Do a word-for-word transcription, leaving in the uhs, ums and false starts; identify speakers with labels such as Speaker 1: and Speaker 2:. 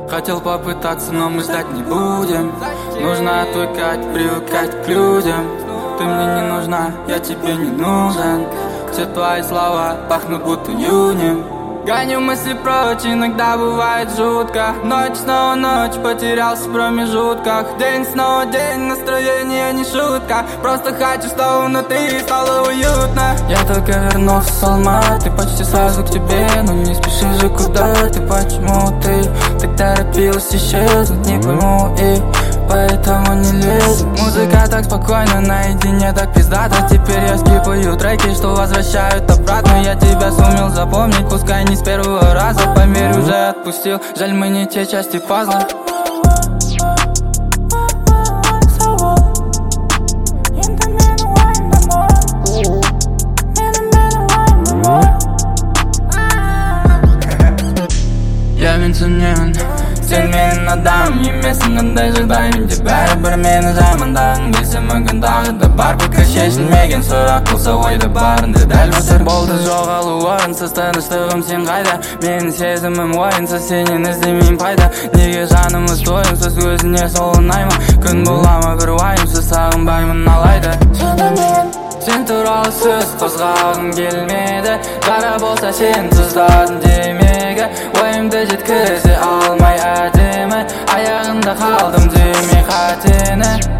Speaker 1: Хотел попытаться, но мы ждать не будем. Нужно отвыкать, привыкать к людям. Ты мне не нужна, я тебе не нужен. Все твои слова пахнут будто июнем. Гоню мысли прочь, иногда бывает жутко. Ночь, снова ночь, потерялся в промежутках. День, снова день, настроение не шутка. Просто хочу, чтобы внутри стало уютно. Я только вернулся с Алматы, почти сразу к тебе. Но не спеши же куда ты, почему ты так торопилась исчезнуть, не пойму и поэтому не лезу. Музыка так спокойно, наедине так пиздато. Теперь я скипаю треки, что возвращают обратно. Я тебя сумел запомнить, пускай не с первого раза. Поверь, уже отпустил, жаль, мы не те части пазла. Я менсінен, сен менің адам емесің. Қандай жағдаймен де бәрібір мені жамандағың келсе мүмкін тағы да бар. Пікір шешілмеген сұрақ болса ойда барында дәл отыр. Болды жоғалу орынсыз, тыныштығым сен қайда? Менің сезімім ойынсыз, сенен іздемеймін пайда. Неге жанымыз тойымсыз, өзіне сол ұнай ма? Күн бола ма бір уайымсыз, сағынбаймын алайда. Сен туралы сөз қозғағым келмеді. Қара болса сен тұздадың демегі. Ойымды жеткізе алмай әдемі, аяғында қалдым демей қатені.